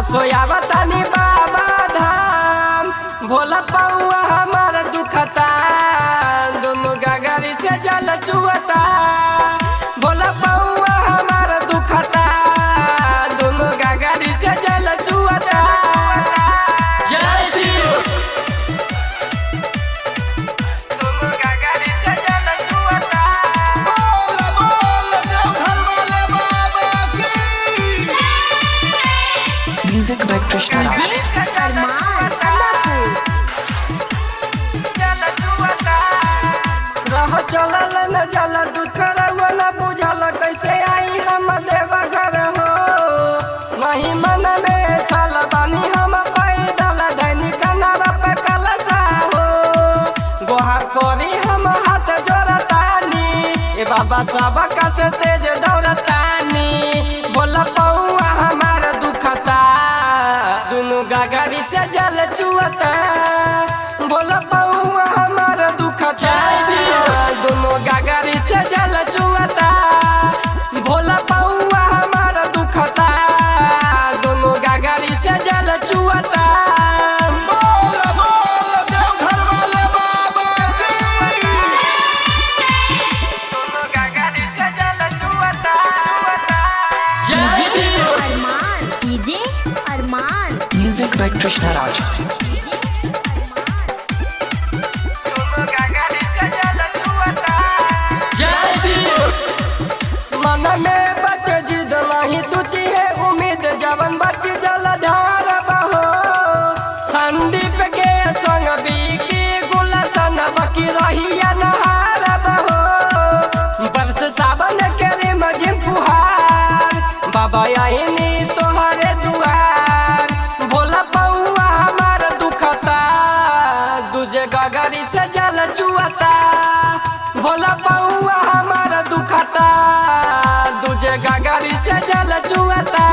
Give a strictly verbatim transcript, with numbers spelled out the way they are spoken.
असोयावतानी बाबा धाम भोला पौआ हमार दुखता दोनों गगरी से जल चुअता भोला पौआ हमार दुखता दोनों गगरी से जल चुअता। जय शिव दोनों गगरी से जल चुअता। बोल बोल देवघर वाले बाबा की Music by Krishna Raj. रह चलल न जल दुख रउआ न बुझल कैसे आई हम देव घर हो नहीं मन में छल बानी हम पैदल दैनिक नर पे कलसा हो गोहार करी हम हाथ जोड़तानी ए बाबा सब से तेज दौड़तानी बोला पौआ हमार दुखता दोनों गगरी से जल चुअता बोला पौआ हमार दुखता दोनों गगरी से जल चुअता भोला पौआ हमार दुखता दोनों गगरी से जल चुअता। बोल बोल देवघर वाले बाबा की दोनों गगरी से जल चुअता। जय Shiv Armaan DJ Armaan Music by Krishna Raj. दोनों गगरी से जल चुअता। जय शिव मन में बच जिद नहीं टूटी है उम्मीद जवन बच जलधार बहो संदीप के संग बीकी गुलशन बकी रहिया नहार बहो बरस सावन के रे मझिम फुहार बाबा आईनी तोहरे दुआर भोला पौआ हमार दुखता दूजे गगरी से जल चुअता भोला पौआ हमार दुखता दूजे गगरी से जल चुअता।